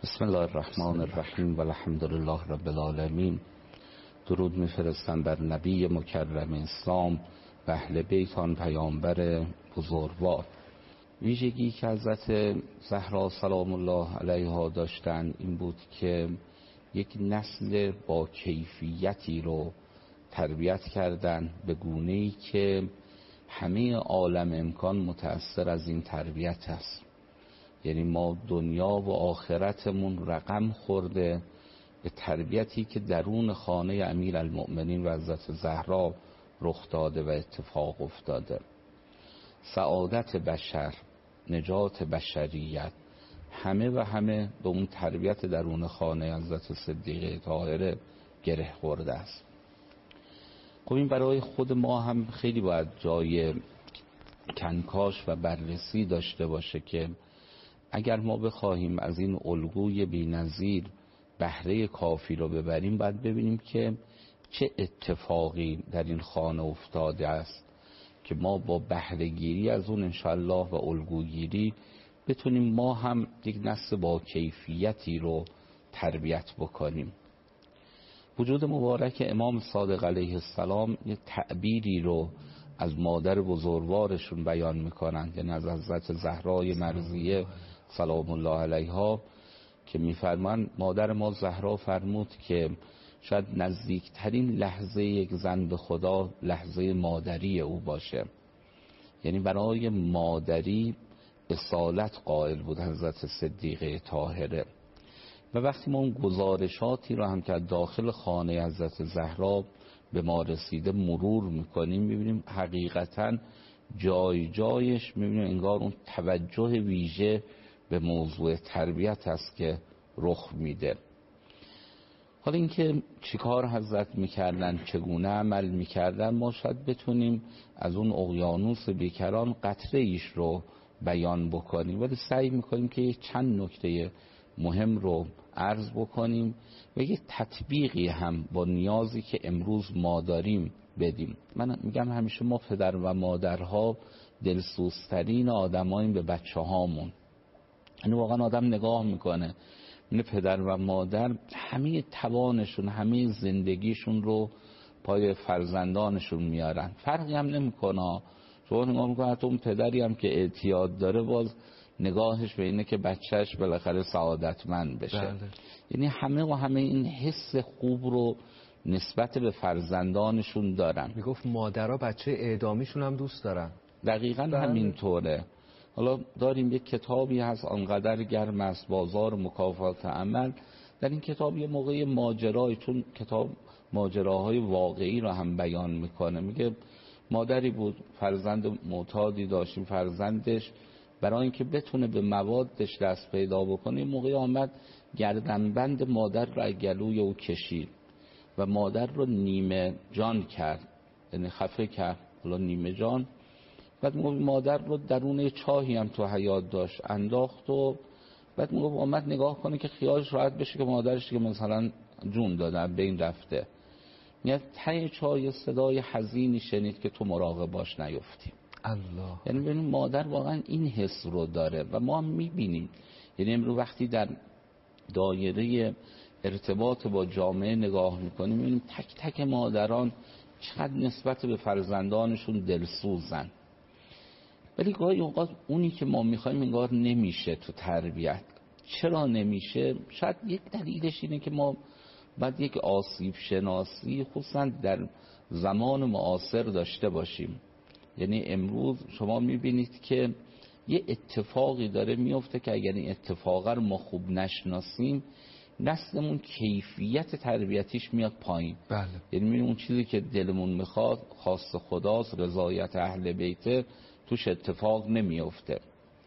بسم الله الرحمن الرحیم و الحمد لله رب العالمین. درود میفرستم بر نبی مکرم اسلام و اهل بیت آن پیامبر بزرگوار. ویژگی که حضرت زهرا سلام الله علیها داشتن این بود که یک نسل با کیفیتی رو تربیت کردن به گونه‌ای که همه عالم امکان متأثر از این تربیت است. یعنی ما دنیا و آخرتمون رقم خورده به تربیتی که درون خانه امیرالمؤمنین و حضرت زهرا رخ داده و اتفاق افتاده. سعادت بشر، نجات بشریت، همه و همه به اون تربیت درون خانه حضرت صدیقه طاهره گره خورده است. خب این برای خود ما هم خیلی باید جای کنکاش و بررسی داشته باشه که اگر ما بخواهیم از این الگوی بی‌نظیر بهره کافی رو ببریم، باید ببینیم که چه اتفاقی در این خانه افتاده است که ما با بهره گیری از اون انشاءالله و الگوگیری بتونیم ما هم یک نسل با کیفیتی رو تربیت بکنیم. وجود مبارک امام صادق علیه السلام یه تعبیری رو از مادر بزرگوارشون بیان میکنن که از حضرت زهرای مرضیه سلام الله علیها که میفرمان مادر ما زهرا فرمود که شاید نزدیکترین لحظه یک زن به خدا لحظه مادری او باشه. یعنی برای مادری اصالت قائل بود حضرت صدیقه طاهره. و وقتی ما اون گزارشاتی رو هم که داخل خانه حضرت زهرا به ما رسیده مرور میکنیم، میبینیم حقیقتا جای جایش میبینیم انگار اون توجه ویژه به موضوع تربیت است که رخ میده. حالا اینکه چیکار حضرت میکردن، چگونه عمل میکردن، ما شاید بتونیم از اون اقیانوس بیکران قطره ایش رو بیان بکنیم، ولی سعی میکنیم که چند نکته مهم رو عرض بکنیم و یک تطبیقی هم با نیازی که امروز ما داریم بدیم. من میگم همیشه ما پدر و مادرها دلسوزترین آدماییم به بچه هامون. یعنی واقعا آدم نگاه میکنه این پدر و مادر همه توانشون، همه زندگیشون رو پای فرزندانشون میارن. فرقی هم نمیکنه. شما نگاه میکنه حتی اون پدری هم که اعتیاد داره باز نگاهش به اینه که بچهش بالاخره سعادتمند بشه. بله. یعنی همه این حس خوب رو نسبت به فرزندانشون دارن. میگفت مادرها بچه اعدامیشون هم دوست دارن. دقیقاً همینطوره. حالا داریم یک کتابی هست آنقدر گرم است بازار مکافات عمل. در این کتاب یه موقع ماجرایی، چون کتاب ماجراهای واقعی رو هم بیان میکنه، میگه مادری بود فرزند معتادی داشتیم، فرزندش برای اینکه بتونه به موادش دست پیدا بکنه موقعی آمد گردنبند مادر رو از گلوی او کشید و مادر رو نیمه جان کرد، یعنی خفه کرد، حالا نیمه جان. بعد مادر رو درون چاهی هم تو حیاط داشت انداخت و بعد آمد نگاه کنه که خیالش راحت بشه که مادرش که مثلا جون داده بین رفته. میاد ته چای صدای حزینی شنید که تو مراقب باش نیفتی. الله. یعنی ببینیم مادر واقعا این حس رو داره و ما هم میبینیم. یعنی امروز وقتی در دایره ارتباط با جامعه نگاه میکنیم میبینیم تک تک مادران چقدر نسبت به فرزندانشون دلسوزن، ولی گاهی اوقات اونی که ما میخوایم انگار نمیشه تو تربیت. چرا نمیشه؟ شاید یک دلیلش اینه که ما باید یک آسیب شناسی خصوصا در زمان معاصر داشته باشیم. یعنی امروز شما میبینید که یه اتفاقی داره میفته که اگر این اتفاق رو ما خوب نشناسیم نسلمون کیفیت تربیتیش میاد پایین. بله. یعنی میبینیم اون چیزی که دلمون میخواد خواست خداست، رضایت اهل بیته، توش اتفاق نمیفته.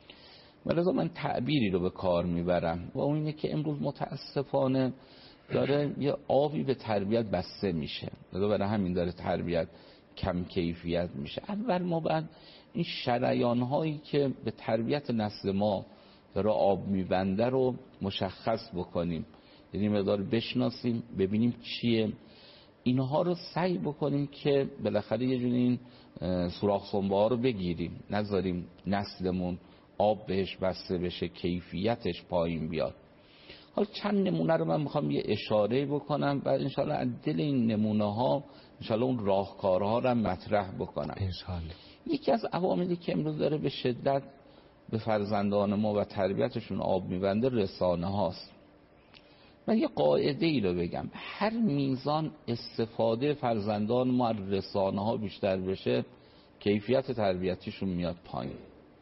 ولذا من تعبیری رو به کار میبرم و اون اینه که امروز متاسفانه داره یه آبی به تربیت بسته میشه، برای همین داره تربیت کم کیفیت میشه. اول ما باید این شریان هایی که به تربیت نسل ما داره آب میبنده رو مشخص بکنیم، یعنی مقدار بشناسیم ببینیم چیه، اینها رو سعی بکنیم که بالاخره یه جون این سوراخ سنبه ها رو بگیریم، نذاریم نسلمون آب بهش بسته بشه، کیفیتش پایین بیاد. حالا چند نمونه رو من میخوام یه اشاره بکنم و انشالله از دل این نمونه ها انشالله اون راهکارها رو مطرح بکنم. انشالله. یکی از عواملی که امروز داره به شدت به فرزندان ما و تربیتشون آب میبنده رسانه هاست. من یه قاعده ای رو بگم، هر میزان استفاده فرزندان ما از رسانه ها بیشتر بشه کیفیت تربیتیشون میاد پایین.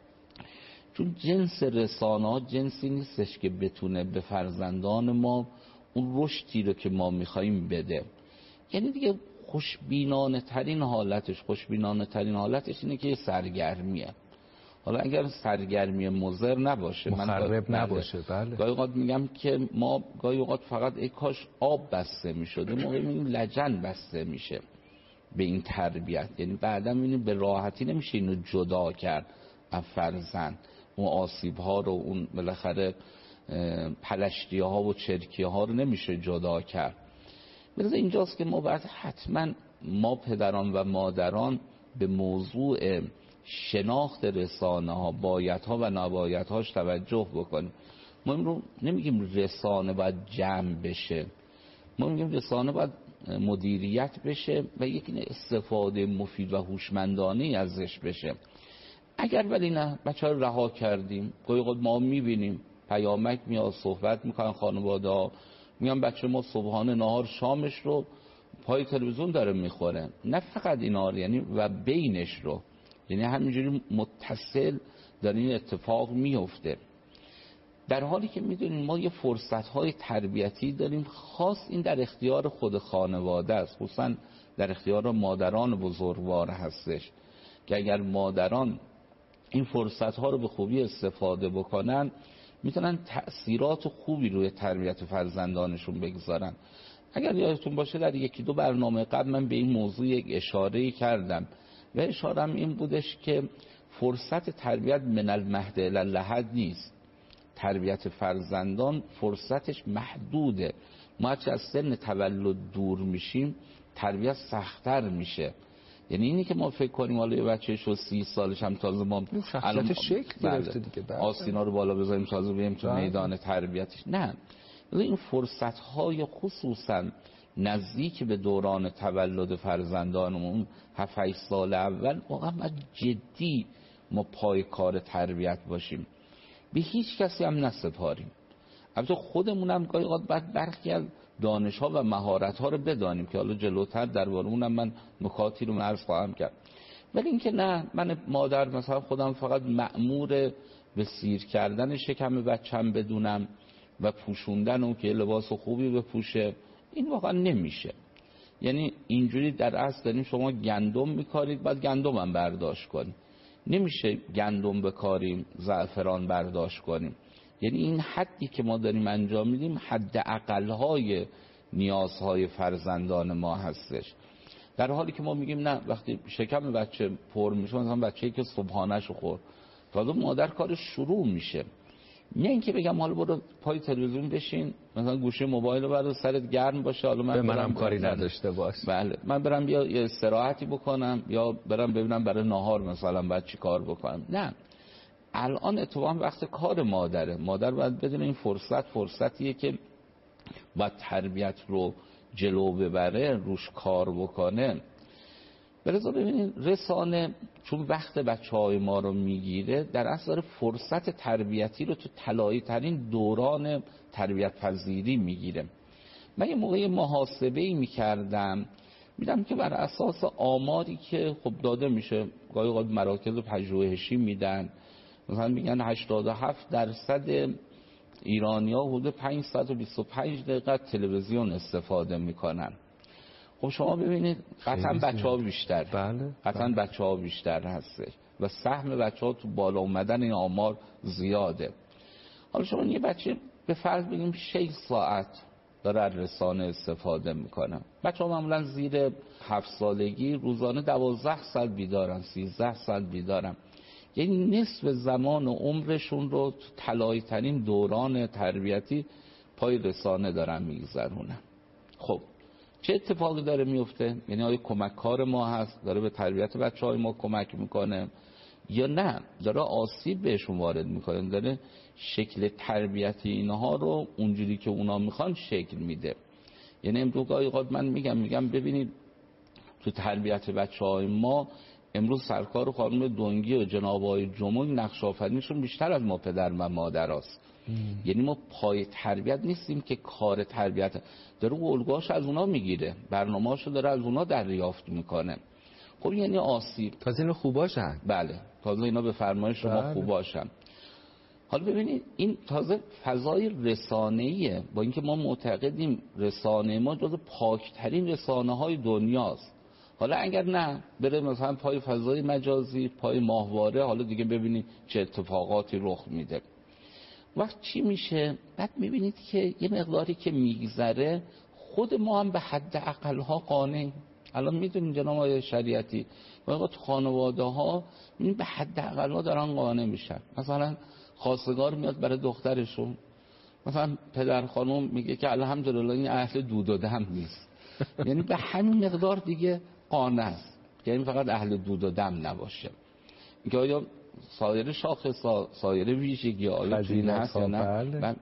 چون جنس رسانه ها جنسی نیستش که بتونه به فرزندان ما اون رشدی رو که ما میخواییم بده. یعنی دیگه خوشبینانه ترین حالتش اینه که یه سرگرمیه. حالا اگر سرگرمی مضر نباشه، مخرب نباشه، بله. گاهی اوقات میگم که ما گاهی اوقات فقط ای کاش آب بسته میشده، ما میگیم لجن بسته میشه به این تربیت. یعنی بعدا میبینیم به راحتی نمیشه اینو جدا کرد از فرزند، اون آسیب ها رو، اون بالاخره پلشتی ها و چرکی ها رو نمیشه جدا کرد. بذار اینجاست که ما باید حتما ما پدران و مادران به موضوع شناخت رسانه ها، بایدها و نبایدهاش توجه بکنیم. ما این رو نمیگیم رسانه باید جمع بشه، ما میگیم رسانه باید مدیریت بشه و یک استفاده مفید و هوشمندانه ازش بشه. اگر ولی نه بچه ها رها کردیم، گاهی اوقات ما میبینیم پیامک میاد، صحبت میکنن خانواده ها، میگن بچه ما صبحانه نهار شامش رو پای تلویزیون داره میخوره. نه فقط اینا، یعنی و بینش رو، یعنی همینجوری متصل در این اتفاق میفته. در حالی که میدونیم ما یه فرصت‌های تربیتی داریم، خاص این در اختیار خود خانواده است، خصوصا در اختیار مادران بزرگوار هستش که اگر مادران این فرصت‌ها رو به خوبی استفاده بکنن میتونن تأثیرات خوبی روی تربیت فرزندانشون بگذارن. اگر یادتون باشه در یکی دو برنامه قبل من به این موضوع یک اشاره‌ای کردم و اشاره‌ام این بودش که فرصت تربیت من المهد الی اللحد نیست. تربیت فرزندان فرصتش محدوده. ما هرچه از سن تولد دور میشیم تربیت سخت‌تر میشه. یعنی اینی که ما فکر کنیم حالا یه بچه شو 30 سالش هم تازه ما الان شکل گرفته دیگه، آستینا رو بالا بذاریم تازه بریم تو میدان تربیتش، نه. این فرصت‌های خصوصا نزدیک به دوران تولد فرزندانمون 7-8 سال اول واقعا جدی ما پای کار تربیت باشیم، به هیچ کسی هم نسپاریم. البته خودمون هم گاهی اوقات بعد برخی از دانش‌ها و مهارت‌ها رو بدانیم که حالا جلوتر درباره اونم من نکاتی رو عرض خواهم کرد. ولی اینکه نه، من مادر مثلا خودم فقط مأمور به سیر کردن شکم بچه‌م بدونم و پوشوندن اون که لباس خوبی بپوشه، این واقعا نمیشه. یعنی اینجوری در اصل داریم شما گندم میکارید بعد گندم هم برداشت کنید، نمیشه گندم بکاریم زعفران برداشت کنیم. یعنی این حدی که ما داریم انجام میدیم حد اقل‌های نیازهای فرزندان ما هستش، در حالی که ما میگیم نه، وقتی شکم بچه پر میشه، مثلا بچه‌ای که صبحانه‌شو خورد تازه مادر کارش شروع میشه. نه اینکه بگم حالا برو پای تلویزیون بشین، مثلا گوشه موبایل رو بردار سرت گرم باشه، حالا من برم کاری نداشته باش، بله من برم یه استراحتی بکنم یا برم ببینم برای نهار مثلا باید چی کار بکنم. نه، الان اتفاقا وقت کار مادره. مادر باید بدونه این فرصتیه که باید تربیت رو جلو ببره، روش کار بکنه. برای ببینید رسانه چون وقت بچه‌های ما رو میگیره، در اصل داره فرصت تربیتی رو تو طلایی ترین دوران تربیت پذیری میگیره. من یه موقع محاسبه‌ای میکردم، میدم که بر اساس آماری که خب داده میشه، گاهی اوقات مراکز پژوهشی میدن، مثلا میگن 87% ایرانی‌ها حدود 525 دقیقه تلویزیون استفاده میکنن. خب شما ببینید قطعا بچه‌ها بیشتر، قطعا بچه‌ها بیشتر هستش و سهم بچه‌ها تو بالا اومدن این آمار زیاده. حالا شما یه بچه به فرض بگیم 6 ساعت داره از رسانه استفاده میکنه، بچه‌ها معمولا زیر 7 سالگی روزانه 12 ساعت بیدارن، 13 ساعت بیدارن. یعنی نصف زمان و عمرشون رو تو طلایی ترین دوران تربیتی پای رسانه دارن میگذرونن. خب چه اتفاقی داره میفته؟ یعنی آیا کمک کار ما هست، داره به تربیت بچه‌های ما کمک میکنه، یا نه داره آسیب بهشون وارد میکنه، داره شکل تربیتی اینها رو اونجوری که اونا میخوان شکل میده. یعنی امروز گاهی اوقات من میگم ببینید تو تربیت بچه‌های ما امروز سرکار و خانم دنگی و جناب آقای جمهوری نقش آفرینیشون بیشتر از ما پدر و مادر است. یعنی ما پای تربیت نیستیم که کار تربیت داره الگوهاش از اونا میگیره، برنامه‌اشو داره از اونا دریافت میکنه. خب یعنی آسیب. تازه اینا خوباشن. بله تازه اینا به فرمایش شما خوباشن. حالا ببینید این تازه فضای رسانه‌ایه، با اینکه ما معتقدیم رسانه ما جزو پاکترین رسانه‌های دنیاست. حالا اگر نه بره مثلا پای فضای مجازی، پای ماهواره، حالا دیگه ببینید چه اتفاقاتی رخ میده. وقت چی میشه؟ بعد میبینید که یه مقداری که میگذره خود ما هم به حد اقلها قانع. الان میدونید جناب آقای شریعتی واقعا تو خانواده ها به حد اقلها دارن قانع میشن. مثلا خواستگار میاد برای دخترشون، مثلا پدر خانم میگه که الحمدلله این اهل دود و دم نیست. یعنی به همین مقدار دیگه قانع است، یعنی فقط اهل دود و دم نباشه. اینکه آیا سایر شاخص سایر ویژگی آیا تو این هست یا نه.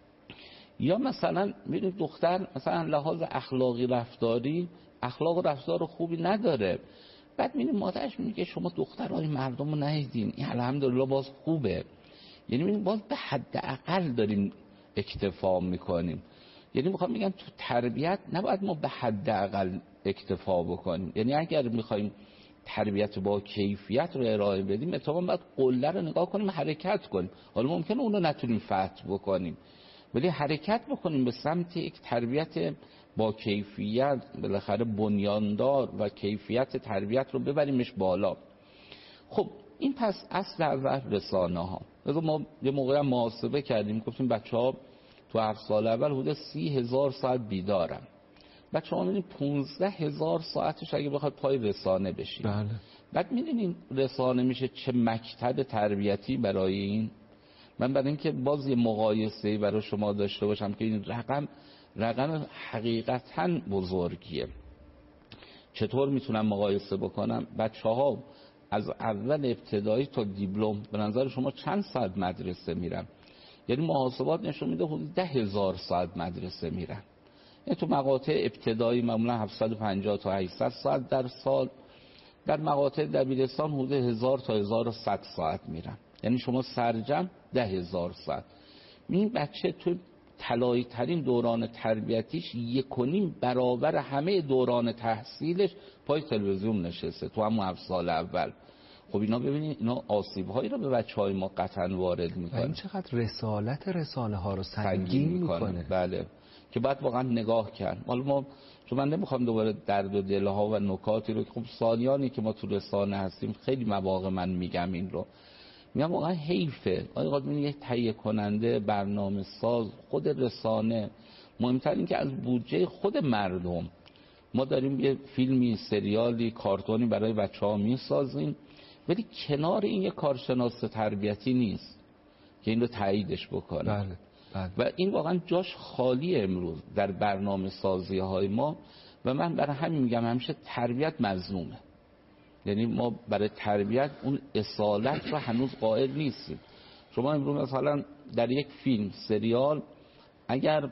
یا مثلا میدونید دختر مثلا لحاظ اخلاقی رفتاری اخلاق و رفتار خوبی نداره، بعد میبینید مادرش میگه شما دخترای مردم رو ندیدین، این الحمدلله باز خوبه. یعنی میبینید باز به حد اقل داریم اکتفا میکنیم. یعنی میخوام بگم تو تربیت نباید ما به حد اقل اکتفا بکنیم. یعنی اگر میخوایم تربیت با کیفیت رو ارائه بدیم اتفاقا باید قله رو نگاه کنیم، حرکت کنیم. حالا ممکنه اون رو نتونیم فتح بکنیم ولی حرکت بکنیم به سمت یک تربیت با کیفیت، بالاخره بنیاندار و کیفیت تربیت رو ببریمش بالا. خب این پس اصل اول رسانه ها. ما یه موقع محاسبه کردیم گفتیم بچه ها تو هر سال اول حدود 30,000 ساعت بیدارن. بچه ها میدونید 15,000 ساعتش اگه بخواد پای رسانه بشین. بله. بعد میدونین رسانه میشه چه مکتب تربیتی برای این. من برای اینکه باز یه مقایسه برای شما داشته باشم که این رقم حقیقتاً بزرگیه. چطور میتونم مقایسه بکنم؟ بچه ها از اول ابتدایی تا دیپلم به نظر شما چند ساعت مدرسه میرن؟ یعنی محاسبات نشون میده حدود 10,000 ساعت مدرسه میرن. یعنی تو مقاطع ابتدایی معمولا 750 تا 800 ساعت در سال، در مقاطع دبیرستان حدود 1000 تا 1100 ساعت میرن. یعنی شما سرجم 10,000 ساعت. این بچه تو طلایی ترین دوران تربیتیش 1.5 برابر همه دوران تحصیلش پای تلویزیون نشسته تو همون 7 سال اول. خب اینا ببینید اینا آسیب‌هایی رو به بچه‌های ما قطعاً وارد می‌کنه. این چقدر رسالت رسانه ها رو سنگین می‌کنه. بله که باید واقعا نگاه کرد. حالا ما چون من نمیخوام دوباره درد و دلها و نکاتی رو که خب سالیانی که ما تو رسانه هستیم خیلی مواقع من میگم این رو میگم واقعا حیفه. آقا یک تهیه کننده برنامه ساز خود رسانه مهمتر این که از بودجه خود مردم ما داریم یه فیلمی سریالی کارتونی برای بچه‌ها میسازیم ولی کنار این یه کارشناس تربیتی نیست که این رو تاییدش بکنه. بله. و این واقعا جاش خالی امروز در برنامه سازی های ما و من برای همین میگم همیشه تربیت مظلومه. یعنی ما برای تربیت اون اصالت رو هنوز قائل نیستیم. شما امروز مثلا در یک فیلم سریال اگر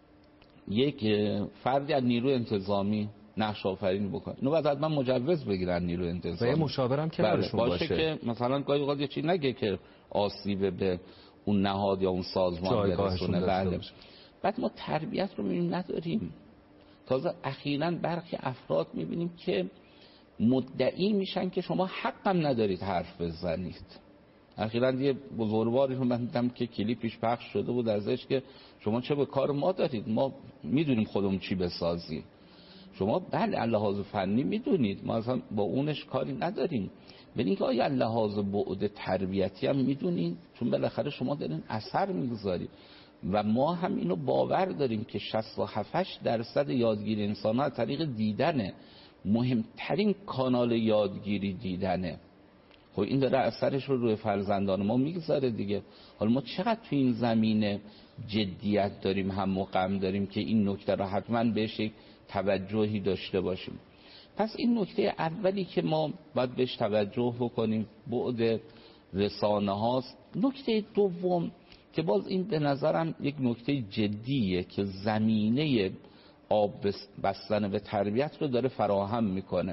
یک فردی از نیروی انتظامی نقش آفرینی بکنه اینو باید حتما مجوز بگیرن نیروی انتظامی و یه مشاورم کنارشون باشه که مثلا گاهی اوقات یه چیز نگه که آسیب به اون نهاد یا اون سازمان برسونه. بله. بعد ما تربیت رو میبینیم نداریم. تازه اخیراً برخی افراد میبینیم که مدعی میشن که شما حقم ندارید حرف بزنید. اخیراً یه بزرگواری رو من دیدم که کلیپش پخش شده بود ازش که شما چه به کار ما دارید، ما میدونیم خودمون چی بسازیم. شما بله لحاظ فنی میدونید ما اصلا با اونش کاری نداریم ولی اینکه آیا لحاظ بعد تربیتی هم میدونید، چون بالاخره شما دارین اثر میگذارید و ما هم اینو باور داریم که 67% یادگیری انسان ها از طریق دیدنه. مهمترین کانال یادگیری دیدنه. خب این داره اثرش رو روی فرزندان ما میگذاره دیگه. حالا ما چقدر تو این زمینه جدیت داریم هم غم داریم که این نکته رو حتما بهش یک توجهی داشته باشیم. پس این نکته اولی که ما باید بهش توجه بکنیم بعد رسانه هاست. نکته دوم که باز این به نظرم یک نکته جدیه که زمینه آب بستن به تربیت رو داره فراهم میکنه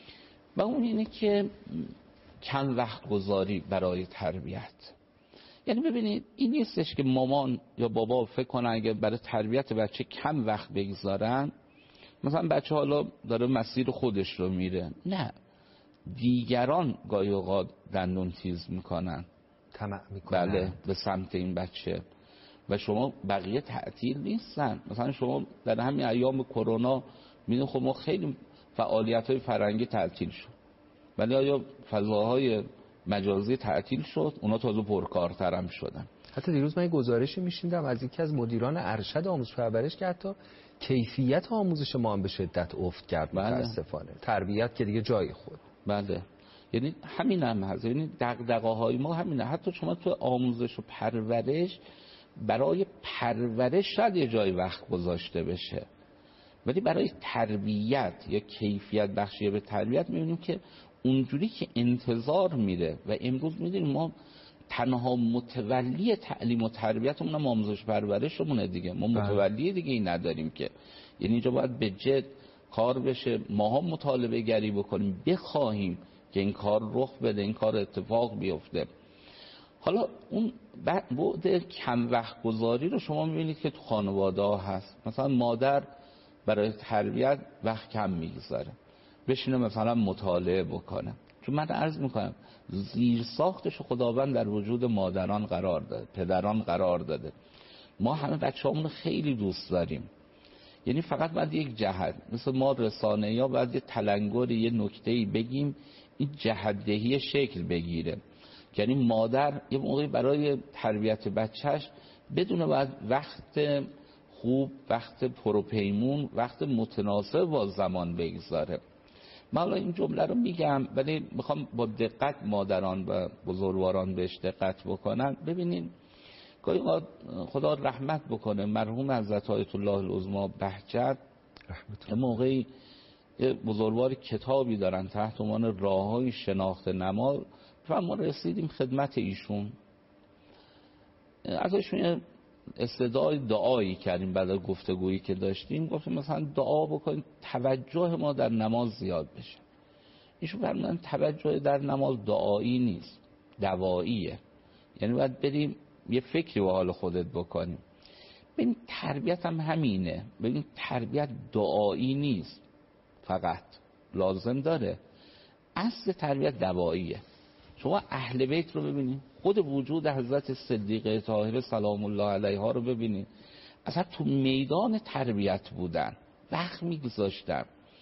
و اون اینه که چند وقت گذاری برای تربیت. یعنی ببینید این نیستش که مامان یا بابا فکر کنن اگه برای تربیت بچه کم وقت بگذارن مثلا بچه حالا داره مسیر خودش رو میره. نه، دیگران گاهی اوقات دندون تیز میکنن، طمع میکنن بله به سمت این بچه و شما بقیه تعطیل نیستن. مثلا شما در همین ایام کرونا میدونید خب ما خیلی فعالیت‌های فرهنگی تعطیل شد ولی آیا فضاهای مجازی تعطیل شد؟ اونا تازه پرکارتر هم شدن. حتی دیروز من یه گزارشی میشنیدم از یکی از مدیران ارشد آموزش پرورش که حتی کیفیت آموزش ما هم به شدت افت کرد متاسفانه. تربیت که دیگه جای خود. بله، یعنی همین هم هست. یعنی دغدغه‌های ما همینه. حتی شما تو آموزش و پرورش برای پرورش شاید یه جای وقت گذاشته بشه ولی برای تربیت یا کیفیت بخشی به تربیت میبینیم که اونجوری که انتظار میره و امروز میدونیم ما تنها متولی تعلیم و تربیتمون هم آموزش پرورشمونه دیگه. ما متولی دیگه ای نداریم که، یعنی اینجا باید به جد کار بشه، ماها مطالبه گری بکنیم، بخواهیم که این کار رخ بده، این کار اتفاق بیفته. حالا اون بعد کم وقت گذاری رو شما میبینید که تو خانواده ها هست. مثلا مادر برای تربیت وقت کم میگذاره، بشینه مثلا مطالعه بکنه. چون من عرض میکنم زیر ساختش خداوند در وجود مادران قرار داده، پدران قرار داده. ما همه بچه‌هامون خیلی دوست داریم، یعنی فقط باید یک جهت مثل ما رسانه یا باید یه تلنگری یه نکته‌ای بگیم این جهت‌دهی شکل بگیره. یعنی مادر یه موقعی برای تربیت بچهش بدونه باید وقت خوب، وقت پروپیمون، وقت متناسب با زمان بگذاره. من حالا این جمله رو میگم ولی میخوام با دقت مادران و بزرگواران بهش دقت بکنن. ببینین گاهی خدا رحمت بکنه مرحوم حضرت آیت الله العظمی بهجت موقعی بزرگوار کتابی دارن تحت عنوان راههای شناخت نماز و ما رسیدیم خدمت ایشون، ازشون استدعای دعایی کردیم. بعد از گفتگویی که داشتیم گفتیم مثلا دعا بکنیم توجه ما در نماز زیاد بشه. ایشون فرمودن توجه در نماز دعایی نیست، دواییه. یعنی باید بریم یه فکری به حال خودت بکنیم. ببین تربیت هم همینه. ببین تربیت دعایی نیست فقط، لازم داره اصل تربیت دواییه. شما اهل بیت رو ببینید، خود وجود حضرت صدیقه طاهره سلام الله علیها رو ببینید، اصلا تو میدان تربیت بودن، وقت میگذاشتن،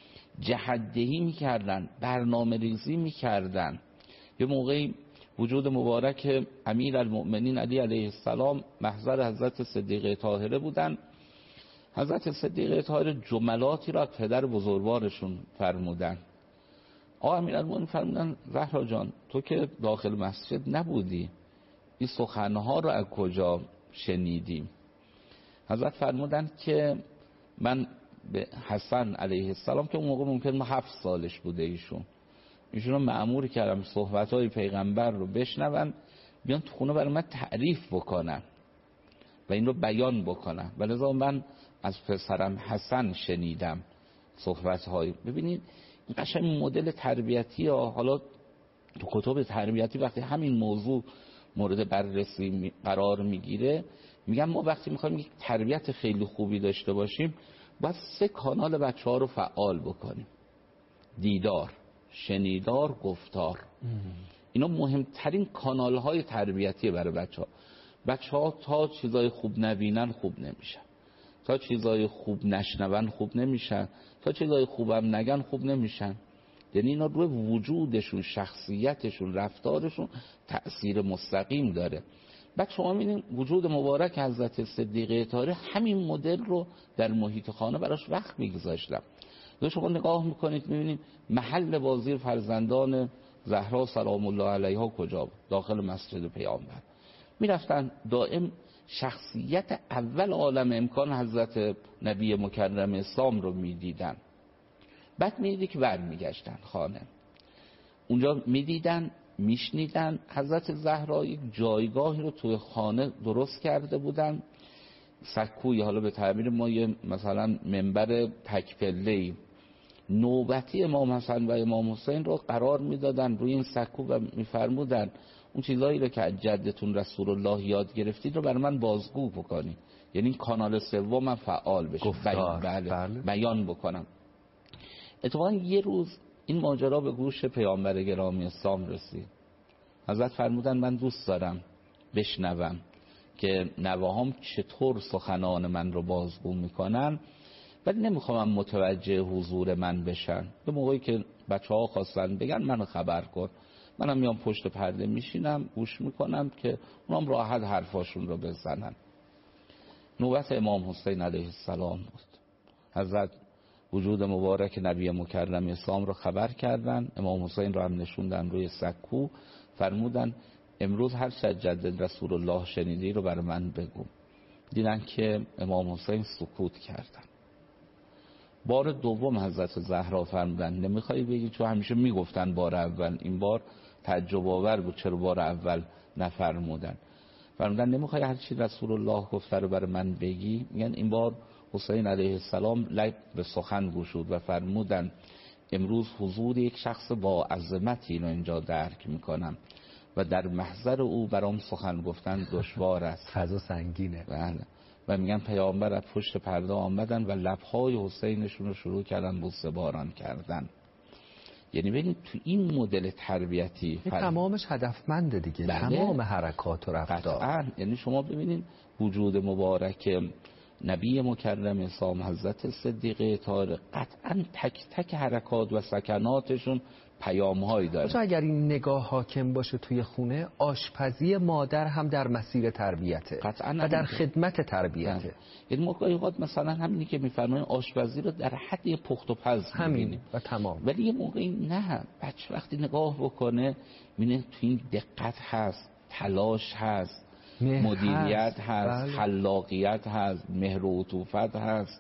جهت‌دهی میکردن، برنامه ریزی میکردن. یه موقعی وجود مبارک امیر المؤمنین علی علیه السلام محضر حضرت صدیقه طاهره بودن. حضرت صدیقه طاهره جملاتی را پدر بزرگوارشون فرمودن. امیرالمومنین فرمودن زهرا جان تو که داخل مسجد نبودی، این سخنها رو از کجا شنیدیم؟ حضرت فرمودن که من به حسن علیه السلام که اون موقع ممکن 7 سالش بوده ایشون رو مأمور کردم صحبت‌های پیغمبر رو بشنون، بیان تو خونه برای من تعریف بکنن و این رو بیان بکنن. ولذا من از پسرم حسن شنیدم صحبت‌های. ببینید این قشنگ مدل تربیتی ها. حالا تو کتب تربیتی وقتی همین موضوع مورد بررسی قرار میگیره میگم ما وقتی میخوایم یک تربیت خیلی خوبی داشته باشیم باید 3 کانال بچه ها رو فعال بکنیم: دیدار، شنیدار، گفتار. اینا مهمترین کانال های تربیتی برای بچه ها تا چیزای خوب نبینن خوب نمیشن، تا چیزای خوب نشنون خوب نمیشن، تا چیزای خوبم نگن خوب نمیشن. یعنی اینا روی وجودشون، شخصیتشون، رفتارشون تأثیر مستقیم داره. بعد شما می‌بینید وجود مبارک حضرت صدیقه طاهره همین مدل رو در محیط خانه براش وقت می‌گذاشتن. شما نگاه میکنید می‌بینید محل بازی فرزندان زهرا سلام الله علیها کجا بود؟ داخل مسجد پیامبر. میرفتن دائم شخصیت اول عالم امکان حضرت نبی مکرم اسلام رو میدیدن بعد میدیدی که برمیگشتن خانه، اونجا میدیدن میشنیدن حضرت زهرا یک جایگاهی رو توی خانه درست کرده بودن، سکوی، حالا به تعبیر ما یه مثلا منبر تک پله‌ای، نوبتی امام حسن و امام حسین رو قرار میدادن روی این سکو و میفرمودن اون چیزایی رو که از جدتون رسول الله یاد گرفتید رو برای من بازگو بکنید، یعنی کانال سوم من فعال بشه، بله. بیان بکنم. اتفاقا یه روز این ماجرا به گوش پیامبر گرامی اسلام رسید. حضرت فرمودن من دوست دارم بشنوم که نوهام چطور سخنان من رو بازگو میکنن، ولی نمیخوام متوجه حضور من بشن. به موقعی که بچه‌ها خواستن بگن منو خبر کن، منم میام پشت پرده میشینم گوش میکنم که اونام راحت حرفاشون رو بزنن. نوبت امام حسین علیه السلام بود. حضرت وجود مبارک نبی مکرم اسلام رو خبر کردن، امام حسین رو هم نشوندن روی سکو، فرمودن امروز هر چه جد رسول الله شنیدی رو برای من بگو. دیدن که امام حسین سکوت کردن. بار دوم حضرت زهرا فرمودن نمیخوای بگی؟ چون همیشه میگفتن بار اول، این بار تعجب آور بود چرا بار اول نفرمودن. فرمودن نمیخوای هر چی رسول الله گفته رو برای من بگی؟ میگن این بار حسین علیه السلام لب به سخن گشود و فرمودن امروز حضور یک شخص با عظمتی رو اینجا درک میکنم و در محضر او برام سخن گفتن دشوار است. فضا سنگینه. بله. و میگن پیامبر از پشت پرده آمدن و لبهای حسینشون رو شروع کردن بوسه باران کردن. یعنی ببینید تو این مدل تربیتی تمامش هدفمنده دیگه. بله. تمام حرکات و رفتار قطعاً. یعنی شما ببینید وجود مبارک نبی مکرم اسلام حضرت صدیقه طاهره قطعاً تک تک حرکات و سکناتشون پیام‌هایی داره. اگر این نگاه حاکم باشه توی خونه، آشپزی مادر هم در مسیر تربیته و در خدمت تربیته. یعنی موقعی وقت مثلا همینی که میفرمایید آشپزی رو در حد پخت و پز همین و تمام. ولی یه موقعی نه، بچه وقتی نگاه بکنه میبینه تو این دقت هست، تلاش هست، مدیریت هست، خلاقیت هست، مهر و عطوفت هست.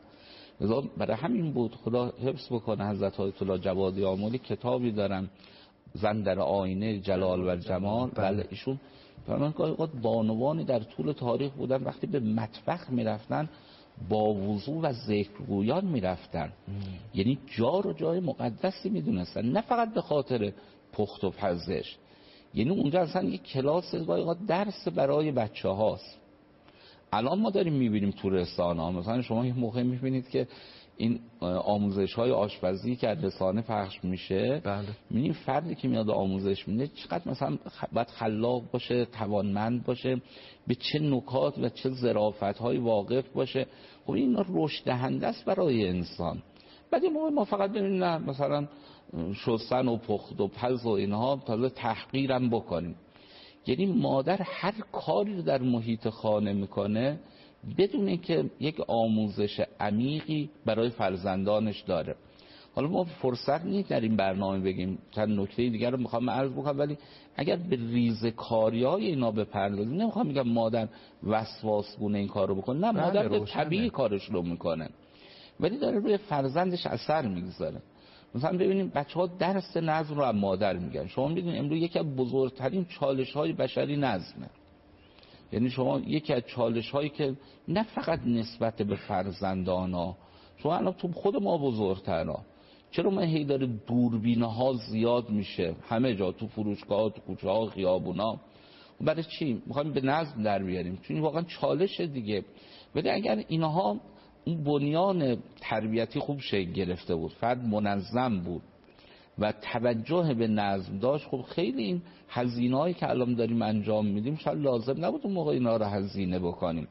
برای همین بود خدا حفظ بکنه حضرت آیت الله جوادی آملی کتابی دارن زن در آینه جلال و جمال. بله ایشون فرمان که بانوانی در طول تاریخ بودن وقتی به مطبخ میرفتن با وضو و ذکرگویان میرفتن، یعنی جا رو جای مقدسی میدونستن، نه فقط به خاطر پخت و پزش. یعنی اونجا اصلا یک کلاس درس برای بچه هاست. الان ما داریم میبینیم تو رسانه ها، مثلا شما یه موقع میبینید که این آموزش های آشپزی که از رسانه پخش میشه، میبینید فردی که میاد آموزش میده چقدر مثلا باید خلاق باشه، توانمند باشه، به چه نکات و چه ظرافت های واقف باشه. خب این رشد دهنده است برای انسان. بعد این موقع ما فقط ببینیم نه مثلا شستن و پخت و پز و اینها تازه تحقیرم بکنیم. یعنی مادر هر کاری رو در محیط خانه میکنه بدون اینکه یک آموزش عمیقی برای فرزندانش داره. حالا ما فرصت نیست در این برنامه بگیم، چند نکته دیگر رو میخوام عرض بکنم، ولی اگر به ریزکاری‌های اینا بپردازیم، نمیخوام بگم مادر وسواسگونه این کارو بکنه، نه، مادر به طبیعی کارش رو میکنه ولی داره روی فرزندش اثر میگذاره. مثلا ببینیم بچه‌ها درس نظم رو از مادر میگن. شما میدونید امروز یکی از بزرگترین چالش‌های بشری نظمه. یعنی شما یکی از چالش‌هایی که نه فقط نسبت به فرزندانا، شما الان تو خود ما بزرگترها چرا ما هی داره دوربین‌ها زیاد میشه همه جا، تو فروشگاه‌ها، تو کوچه‌ها، خیابونا؟ برای چی؟ می‌خوایم به نظم در بیاریم، چون واقعا چالشه دیگه. ولی اگر اینها این بنیان تربیتی خوب شکل گرفته بود، فرد منظم بود و توجه به نظم داشت، خب خیلی این هزینه‌هایی که الان داریم انجام میدیم شاید لازم نبود اون موقع اینا رو هزینه بکنیم.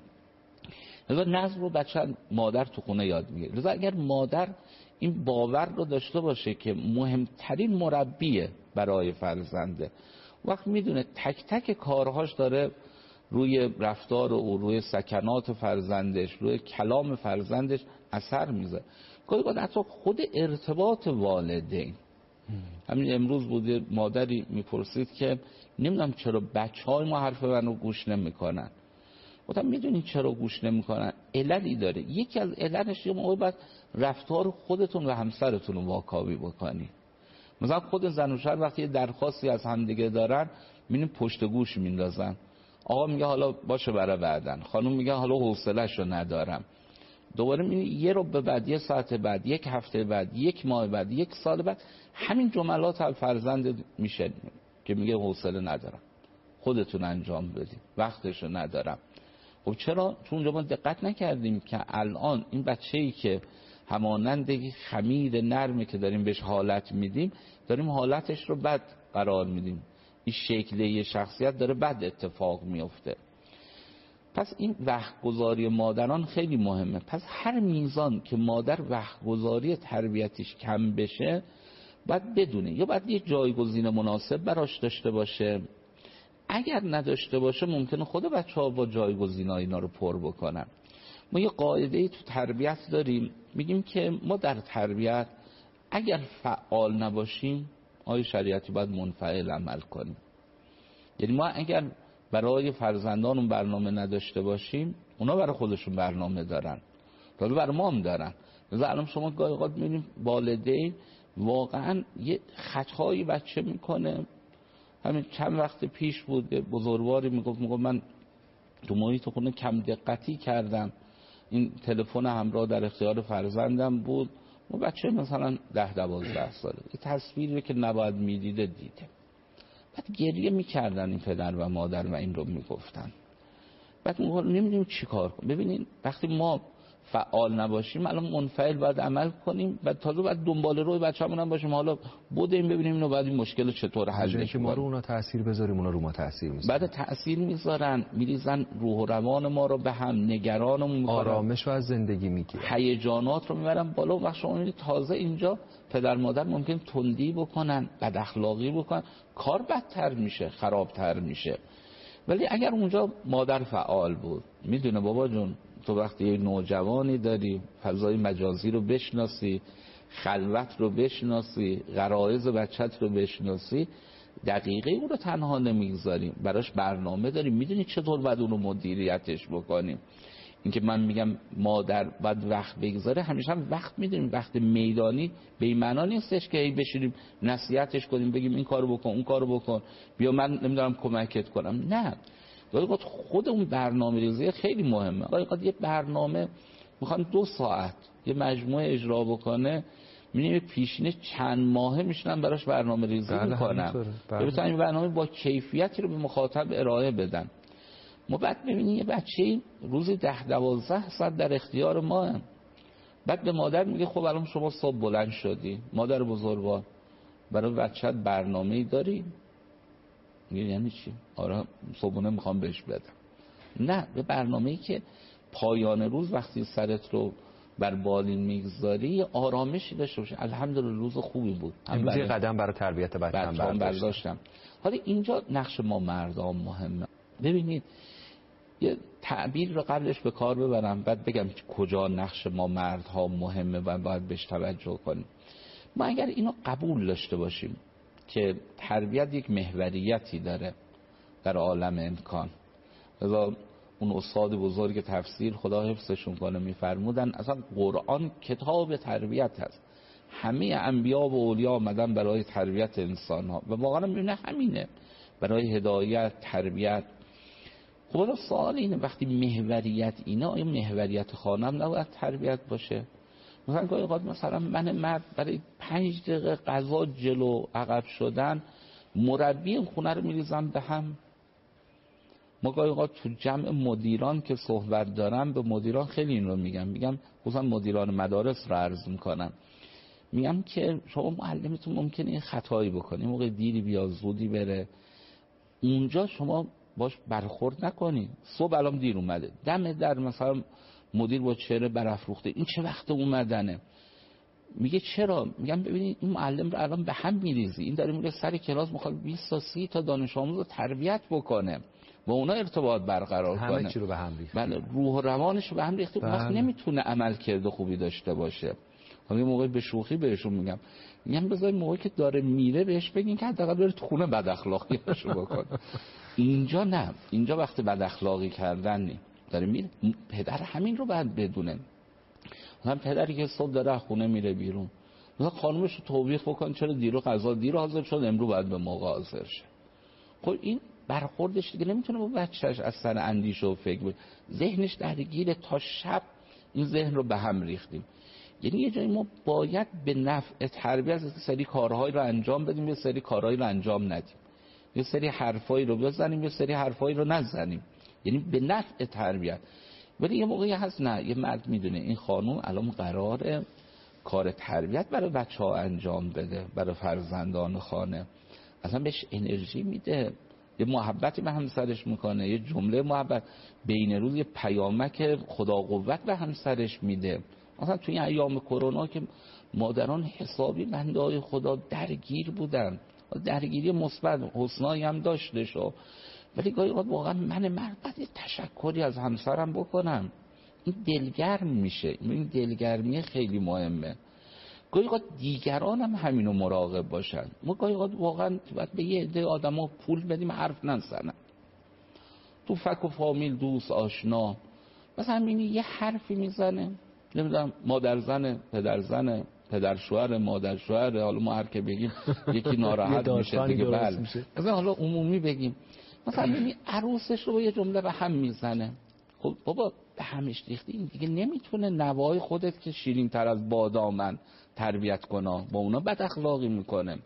لذا نظم رو بچه مادر تو خونه یاد میگیره. لذا اگر مادر این باور رو داشته باشه که مهمترین مربیه برای فرزنده، وقت میدونه تک تک کارهاش داره روی رفتار او، روی سکنات فرزندش، روی کلام فرزندش اثر میذاره. گاهی حتی خود ارتباط والدین. همین امروز بوده مادری میپرسید که نمیدونم چرا بچهای ما حرف منو گوش نمیکنن. گفتم میدونی چرا گوش نمیکنن؟ عللی داره. یکی از عللش یه موقع باید رفتار خودتون و همسرتون رو واکاوی بکنی. مثلا خود زن و شوهر وقتی یه درخواستی از همدیگه دارن میبینیم پشت گوش میندازن. آقا میگه حالا باشه برای بعدن، خانم میگه حالا حوصله‌شو ندارم. دوباره میبینی یه رو به بعد، یه ساعت بعد، یک هفته بعد، یک ماه بعد، یک سال بعد همین جملات از فرزند میشه که میگه حوصله ندارم، خودتون انجام بدید، وقتشو ندارم. خب چرا؟ چون اونجا ما دقت نکردیم که الان این بچه‌ای که همانند خمیر نرمی که داریم بهش حالت میدیم، داریم حالتش رو بد قرار میدیم. این شکلی شخصیت داره بد اتفاق میفته. پس این وقت گذاری مادران خیلی مهمه. پس هر میزان که مادر وقت گذاری تربیتش کم بشه باید بدونه، یا باید یه جایگزین مناسب براش داشته باشه. اگر نداشته باشه ممکنه خود بچه‌ها با جایگزین‌ها اینا رو پر بکنن. ما یه قاعده‌ای تو تربیت داریم، میگیم که ما در تربیت اگر فعال نباشیم آیه شریعتی باید منفعل عمل کنیم. یعنی ما اگر برای فرزندانون برنامه نداشته باشیم، اونا برای خودشون برنامه دارن، تازه برای ما هم دارن. مثلا الان شما گاهی اوقات می‌بینید والدین واقعا یه خطایی بچه میکنه. همین چند وقت پیش بود بزرگواری میگفت من تو محیط خونه کم دقتی کردم، این تلفن همراه در اختیار فرزندم بود، ما بچه مثلا 10-12 ساله این تصویری که نباید میدیده دیده. بعد گریه میکردن این پدر و مادر و این رو میگفتن. بعد نمیدونیم چی کار کنیم. ببینین وقتی ما فعال نباشیم الان منفعل باید عمل کنیم و تازه باید دنبال روی بچه‌مون هم باشیم، حالا بودیم ببینیم اینو بعد این مشکل چطور حل بشه. که ما رو اونا تاثیر بذاریم، اونا رو ما تاثیر میذارن. بعد تاثیر میذارن، میریزن روح و روان ما رو به هم، نگرانمون میکنن، آرامش رو از زندگی میگیرن، هیجانات رو میبرن بالا. وقت شما میبینید تازه اینجا پدر مادر ممکن تندی بکنن، بد اخلاقی بکنن، کار بدتر میشه، خرابتر میشه. ولی اگر اونجا مادر فعال بود، میدونه بابا جون تو وقتی یه نوجوانی داری فضای مجازی رو بشناسی، خلوت رو بشناسی، غرایز بچت رو بشناسی، دقیقه اون رو تنها نمیگذاریم، براش برنامه داریم، میدونی چطور باید اون رو مدیریتش بکنیم. اینکه من میگم مادر باید وقت بگذاره، همیشه هم وقت میدونیم، وقت میدانی به این معنا نیستش که هی بشینیم نصیحتش کنیم بگیم این کارو بکن اون کارو بکن بیا من نمیدونم کمکت کنم. نه، گاهی خود اون برنامه‌ریزی خیلی مهمه. گاهی یه برنامه میخوان 2 ساعت یه مجموعه اجرا بکنه، می‌بینیم پیشینه چند ماهه میشنن براش برنامه‌ریزی میکنن که بتونن این برنامه با کیفیتی رو به مخاطب ارائه بدن. ما بعد ببینیم یه بچه‌ای روزی 10-12 ساعت در اختیار ما هم. بعد به مادر میگه خب الان شما صبح بلند شدی، مادر بزرگوار برای بچه‌ت برنامه‌ای داری؟ میگه یعنی چی؟ آره صبحونه میخوام بهش بدم. نه، به برنامه‌ای که پایان روز وقتی سرت رو بر بالین میگذاری آرامشی داشته باشه. الحمدلله روز خوبی بود، امروز یه قدم برای تربیت بچه‌م برداشتم. حالا اینجا نقش ما مردان مهمه. ببینید یه تعبیر رو قبلش به کار ببرم بعد بگم کجا نقش ما مردها مهمه و باید بهش توجه کنیم. ما اگر اینو قبول داشته باشیم که تربیت یک محوریتی داره در عالم امکان، لذا اون استاد بزرگ تفسیر خدا حفظشون کنه میفرمودن اصلا قرآن کتاب تربیت هست، همه انبیا و اولیا آمدن برای تربیت انسان ها و واقعا میبینه همینه، برای هدایت تربیت. خب حالا سوال اینه وقتی محوریت اینه، آیا محوریت خانم نباید تربیت باشه؟ مثلا گاهی اوقات مثلا من مرد برای 5 دقیقه غذا جلو عقب شدن مربی خونه رو میریزم به هم. ما گاهی اوقات تو جمع مدیران که صحبت دارم به مدیران خیلی این رو میگم خصوصا مدیران مدارس رو عرض میکنم، میگم که شما معلمتون ممکنه یه خطایی بکنه، موقع دیری بیا زودی بره، اونجا شما باش برخورد نکنی. صبح الان دیر اومده، دم در مثلا مدیر با چهره برافروخته این چه وقت اومدنه؟ میگه چرا؟ میگم ببینید این معلم رو الان به هم میریزی، این داره میره سر کلاس میخواد 20 تا 30 تا دانش آموز رو تربیت بکنه، با اونا ارتباط برقرار کنه، همه چی رو به هم ریخته، بله روح و روانش رو به هم ریخته، وقت نمیتونه عمل کرده خوبی داشته باشه. همین موقع به شوخی بهشون میگم بذارید موقعی که داره میره بهش بگین که حداقل بره تو خونه بد اخلاقی باشو بکن. اینجا نه، اینجا وقت بد اخلاقی کردن نی. داره میره. پدر همین رو باید بدونه. هم پدری که صبح داره از خونه میره بیرون، مثلا خانومش رو توبیخ بکنه چرا دیرو غذا دیر حاضر شد، امروز باید به موقع حاضر شه. خب این برخوردش دیگه نمیتونه با بچهش از سر اندیشه و فکر بود، ذهنش درگیره تا شب. این ذهن رو به هم ریختیم. یعنی یه جایی ما باید به نفع تربیت یه سری کارهایی رو انجام بدیم، یه سری کارهایی رو انجام ندیم، یه سری حرفایی رو بزنیم، یه سری حرفایی رو نزنیم، یعنی به نفع تربیت. ولی یه موقعی هست نه، یه مرد میدونه این خانم الان قراره کار تربیت برای بچه‌ها انجام بده، برای فرزندان خانه، اصلا بهش انرژی میده، یه محبتی به همسرش میکنه، یه جمله محبت بین روز، یه پیامک خدا قوت به همسرش میده. مثلا توی این ایام کرونا که مادران حسابی بنده‌های خدا درگیر بودن، درگیری مثبت حسنایی هم داشته شو، ولی گاهی اوقات واقعا من مرد باید یه تشکری از همسرم بکنم. این دلگرم میشه، این دلگرمی خیلی مهمه. گاهی اوقات دیگران هم همینو مراقب باشن. ما گاهی اوقات واقعا باید به یه عده آدما پول بدیم حرف نزنن، تو فک و فامیل، دوست، آشنا، مثلا همینی یه حرفی میزنه، نمیدونم مادر زنه، پدر زنه، پدر شوهر، مادر شوهر، حالا ما هر که بگیم یکی ناراحت میشه دیگه. بله مثلا حالا عمومی بگیم، مثلا ببین عروسش رو با یه جمله به هم میزنه. خب بابا به همش ریختی، این دیگه نمیتونه نوای خودت که شیرین تر از بادامن تربیت کنه، با اونا بد اخلاقی میکنه.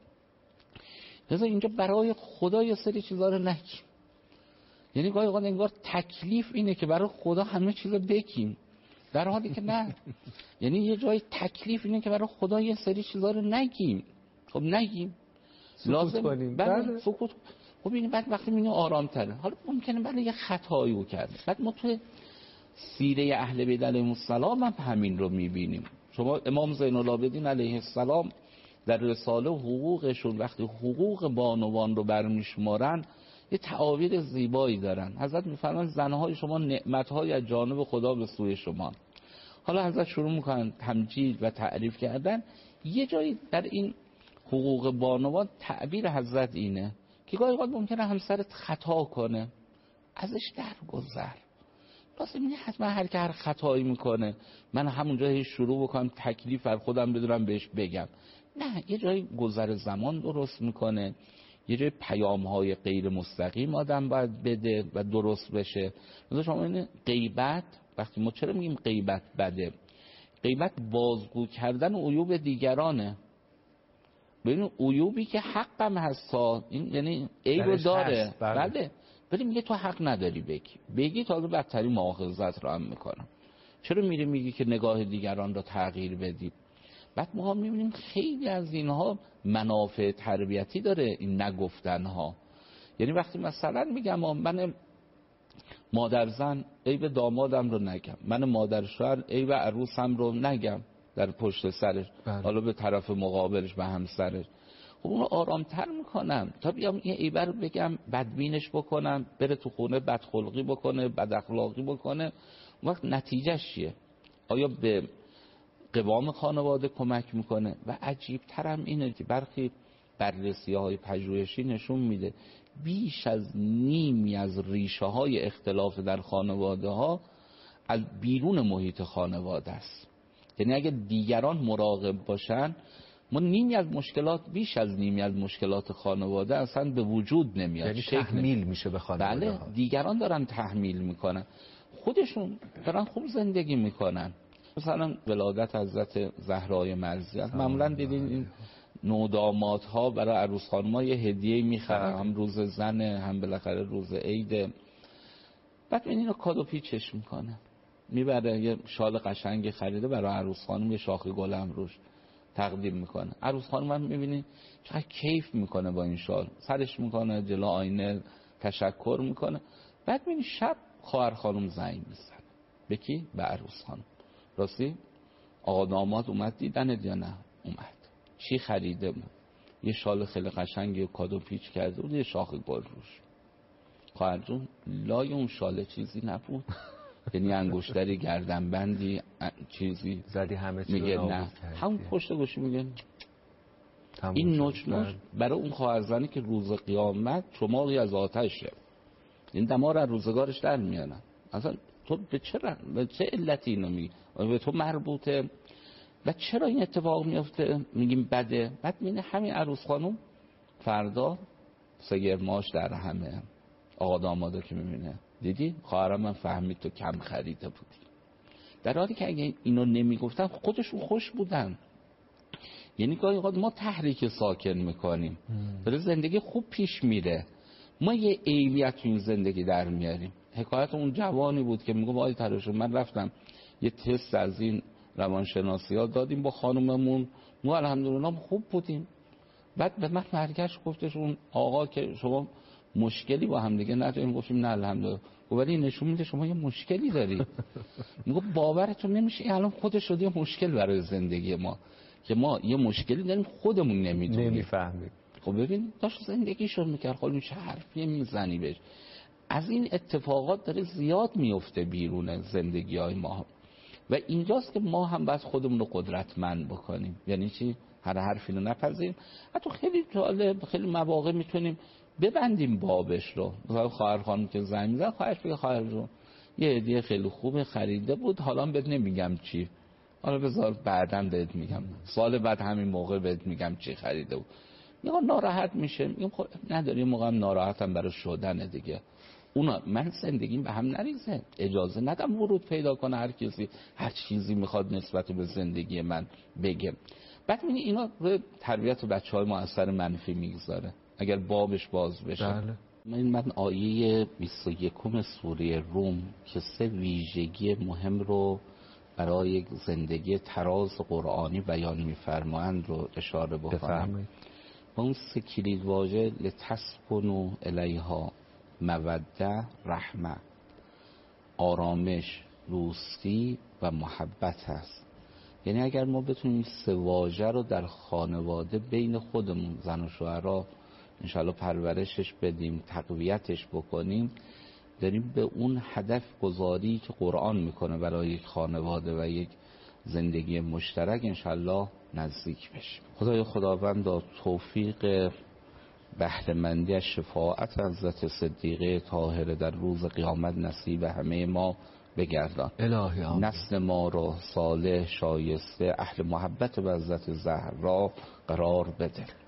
لذا اینجا برای خدا یه سری چیزا رو نگیم. یعنی گاهی اوقات انگار تکلیف اینه که برای خدا همه چیزا بگیم، در حالی که نه. یعنی یه جای تکلیف اینه که برای خدا یه سری چیزا رو نگیم. خب نگیم، لازم کنیم. بله سکوت. خب این بعد وقتی میگه آرام تره، حالا ممکنه بله یه خطایی رو کرده. بعد ما تو سیره اهل بیت علیهم السلام هم همین رو میبینیم. شما امام زین العابدین علیه السلام در رساله حقوقشون وقتی حقوق بانوان رو برمیشمارن یه تعابیر زیبایی دارن. حضرت میفرمایند زنهای شما نعمت‌های از جانب خدا به سوی شما. حالا حضرت شروع میکنن تمجید و تعریف کردن. یه جایی در این حقوق بانوان تعبیر حضرت اینه که گاهی اوقات ممکنه همسرت خطا کنه، ازش درگذر. لازم اینه حتما هر که هر خطایی میکنه من همونجا شروع بکنم تکلیف بر خودم بدونم بهش بگم. نه، یه جایی گذر زمان درست میکنه، یه جای پیام‌های غیر مستقیم آدم باید بده و درست بشه. مثلا شما این غیبت، وقتی ما چرا میگیم غیبت بده؟ غیبت بازگو کردن عیوب دیگرانه. ببین عیوبی که حقم هستا، این یعنی عیبو داره، بله، ولی میگه تو حق نداری بگی تا بدترین مؤاخذت رو هم میکنم. چرا میگی که نگاه دیگران رو تغییر بدی؟ بعد ما میبینیم خیلی از اینها منافع تربیتی داره، این نگفتنها. یعنی وقتی مثلا میگم من مادر زن عیب دامادم رو نگم، من مادر شوهر عیب عروسم رو نگم در پشت سرش، حالا به طرف مقابلش به همسرش، خب اون رو آرامتر میکنم تا بیام این عیب رو بگم بدبینش بکنم، بره تو خونه بدخلقی بکنه، بد اخلاقی بکنه. اون وقت نتیجهش چیه؟ آیا به قوام خانواده کمک میکنه؟ و عجیب ترم اینه که برخی بررسی‌های پژوهشی نشون میده بیش از نیمی از ریشه های اختلاف در خانواده ها از بیرون محیط خانواده است. یعنی اگه دیگران مراقب باشن، ما بیش از نیمی از مشکلات خانواده اصلا به وجود نمیاد. یعنی تحمیل میشه به خانواده ها. بله، دیگران دارن تحمیل میکنن، خودشون دارن خوب زندگی میکنن. مثلا ولادت حضرت زهرای مرضیه، معمولا دیدین این نودامادها برای عروس خانم‌ها یه هدیه میخرن، هم روز زنه هم بالاخره روز عید. بعد این اینو کادو پیچش میکنه، میبره یه شال قشنگی خریده برای عروس خانم، یه شاخه گلم روش تقدیم میکنه. عروس خانم هم میبینی چقدر کیف میکنه با این شال، سرش میکنه جلو آینه تشکر میکنه. بعد میبینی شب خواهر خانم زنگ میزنه به کی؟ به عروس خانم. راستی آقا داماد اومد دیدنت یا نه؟ اومد. چی خریده بود؟ یه شال خیلی قشنگی کادو پیچ کرده بود، یه شاخه گل روش. خواهر جون لای اون شال چیزی نبود، یعنی انگشتری گردنبندی چیزی زدی همه چی میگه نه، همون پشت گوشی میگه این نوچ برای اون خواهرزنی که روز قیامت چماقی از آتشه، این دمار از روزگارش در میانن. اصلا تو به چه علتی اینو میگی؟ به تو مربوطه؟ و چرا این اتفاق میفته؟ میگیم بده. بعد میبینه همین عروس خانم فردا سگرماش در همه، آقا دامادا که میبینه دیدی خواهرم من فهمید تو کم خریده بودی، در حالی که اگه اینو نمیگفتن خودشون خوش بودن. یعنی گاهی اوقات ما تحریک ساکن میکنیم داره زندگی خوب پیش میره، ما یه عیبیت تو این زندگی در میاریم. حکایت اون جوانی بود که میگم آقای تراشون من رفتم یه تست از این روانشناسی ها دادیم با خانوممون، ما الحمدلله خوب بودیم. بعد به من برگشت گفتش اون آقا که شما مشکلی با هم دیگه نداریم؟ گفتیم نه الحمدلله. ولی نشون میده شما یه مشکلی داری. میگه باورتون نمیشه الان خودش شده یه مشکل برای زندگی ما که ما یه مشکلی داریم خودمون نمیفهمیم. خب ببین داشت زندگیشو میکرد، خب چه حرفی میزنی بهش؟ از این اتفاقات داره زیاد میفته بیرون زندگی های ما و اینجاست که ما هم باید خودمون رو قدرتمند بکنیم. یعنی چی؟ هر حرفی رو نپذیریم. حتی خیلی جالب خیلی مواقع میتونیم ببندیم بابش رو. مثلا خواهر خانم که زنگ میزنه خواهرش بگه خواهر جون یه هدیه خیلی خوب خریده بود، حالا بهت نمیگم چی، حالا بذار بعداً بهت میگم، سال بعد همین موقع بهت میگم چی خریده بود. میگم ناراحت میشه، میگم خب نداری موقع ناراحتم برای شدن دیگه. اونا من زندگیم به هم نریزه، اجازه ندم ورود پیدا کنه هر کسی هر چیزی میخواد نسبت به زندگی من بگه. بعد میگه اینا روی تربیت بچهای ما اثر منفی میگذاره اگر بابش باز بشه. بله. من آیه 21 سوره روم که 3 ویژگی مهم رو برای زندگی تراز قرآنی بیان میفرمایند رو اشاره بکنم. و اون 3 کلید واژه لتسکنوا الیها، موده، رحمه، آرامش، دوستی و محبت هست. یعنی اگر ما بتونیم 3 واژه رو در خانواده بین خودمون زن و شوهرها انشالله پرورشش بدیم، تقویتش بکنیم، داریم به اون هدف گذاری که قرآن میکنه برای یک خانواده و یک زندگی مشترک انشالله نزدیک بشیم. خدای خداوند توفیق بهره‌مندی از شفاعت حضرت صدیقه طاهره در روز قیامت نصیب همه ما بگردان. الهی آمین. نسل ما را صالح، شایسته، اهل محبت به حضرت زهرا قرار بده.